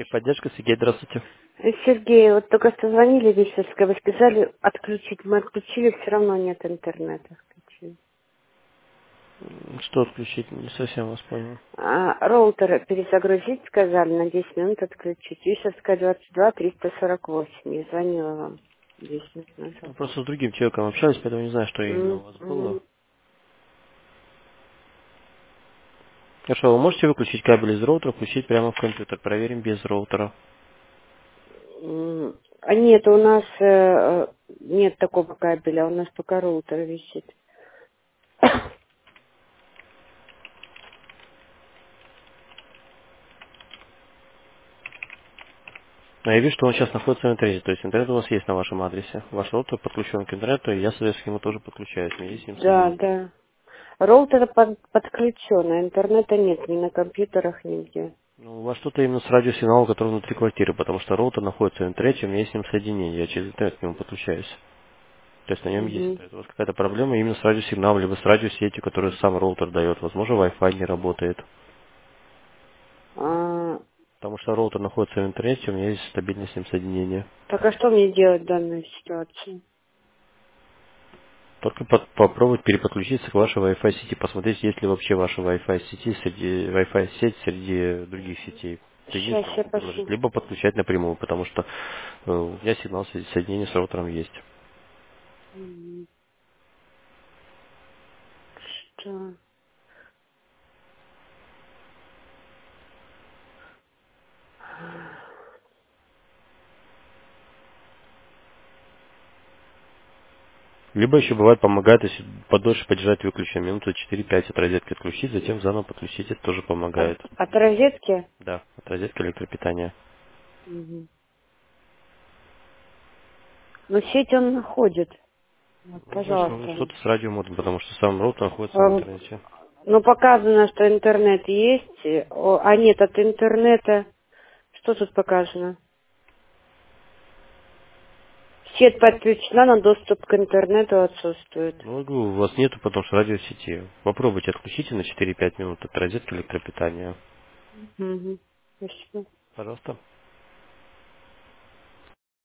Техподдержка, Сергей, здравствуйте. Сергей, вот только что звонили Вишерска, вы сказали отключить. Мы отключили, все равно нет интернета. Отключили. Что отключить? Не совсем вас понял. Роутер перезагрузить, сказали, на 10 минут отключить. Вишерская 22 348. Я звонила вам 10 минут Мы назад. просто с другим человеком общались, поэтому не знаю, что именно у вас было. М. Хорошо, вы можете выключить кабель из роутера, включить прямо в компьютер. Проверим без роутера. Нет, у нас нет такого кабеля, у нас только роутер висит. Но я вижу, что он сейчас находится в интернете. То есть интернет у вас есть на вашем адресе. Ваш роутер подключен к интернету, и я, соответственно, к нему тоже подключаюсь. У меня есть с ним Да, соединение. да. Роутер подключен, а интернета нет ни на компьютерах, нигде. Ну, у вас что-то именно с радиосигналом, который внутри квартиры, потому что роутер находится в интернете, у меня есть с ним соединение, я через интернет к нему подключаюсь. То есть на нем есть Мгм. интернет. У вас какая-то проблема именно с радиосигналом, либо с радиосетью, которую сам роутер дает. Возможно, Wi-Fi не работает. А, Потому что роутер находится в интернете, у меня есть стабильное с ним соединение. Так а что мне делать в данной ситуации? Только попробовать переподключиться к вашей Wi-Fi сети, посмотреть, есть ли вообще ваша Wi-Fi сети среди Wi-Fi сеть среди других сетей. Это Сейчас единственное я могу предложить. посмотрю. Либо подключать напрямую, потому что у меня сигнал соединения с роутером есть. Что? Либо еще бывает помогает, если подольше подержать выключенным, минуты 4-5 от розетки отключить, затем заново подключить, это тоже помогает. От розетки? Да, от розетки электропитания. Мгм. Но сеть он находит. Вот, Ну, значит, у вас пожалуйста. что-то с радиомодом, потому что сам роутер находится в Эм, интернете. Ну, показано, что интернет есть, а нет, от интернета. Что тут показано? Сеть подключена, но доступ к интернету отсутствует. Ну, я говорю, у вас нету, потому что радиосети. Попробуйте отключите на 4-5 минут от розетки электропитания. Мгм. Спасибо. Пожалуйста.